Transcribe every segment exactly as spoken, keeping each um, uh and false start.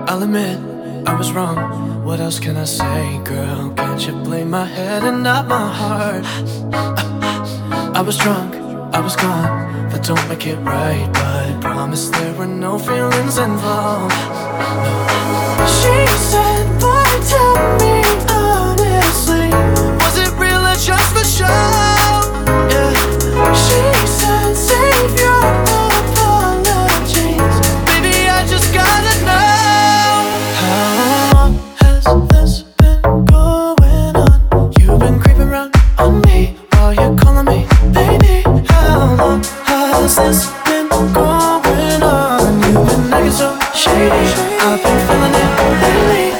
I'll admit, I was wrong. What else can I say, girl? Can't you blame my head and not my heart? I was drunk, I was gone. That don't make it right, but I promise there were no feelings involved. She said, boy, tell me honestly, was it real or just for show? Yeah. She said, save your apologies. Baby, I just gotta know. How long has this been going on? You've been creeping around on me while you're calling me baby. How long has this been going on? You've been acting so shady, I've been feeling it lately.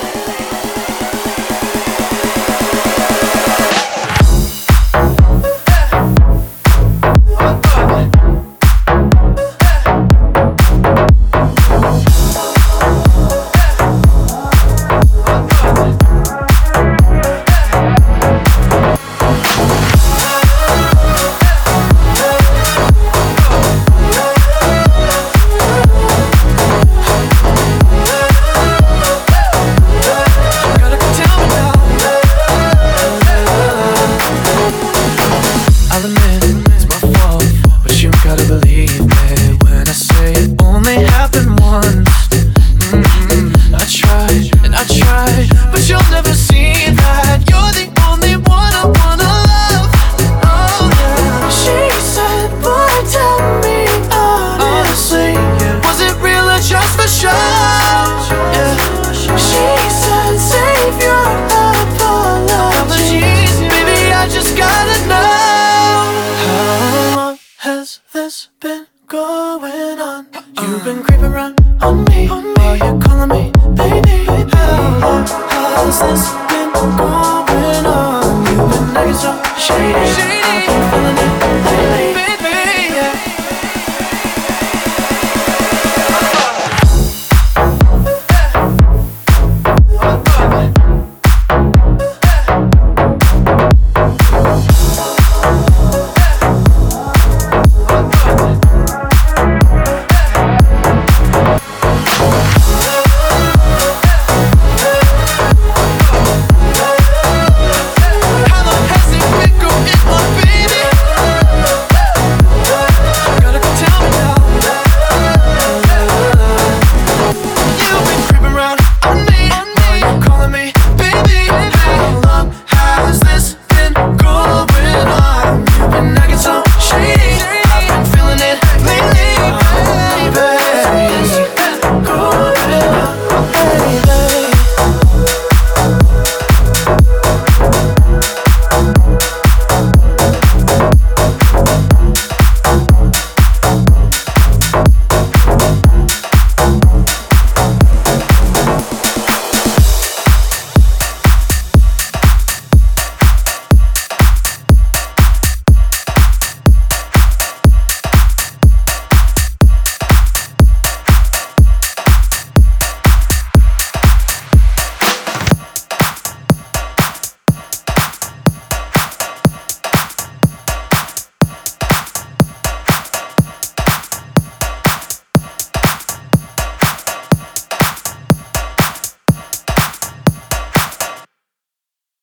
You've been creeping around on me while you're calling me baby. How long has this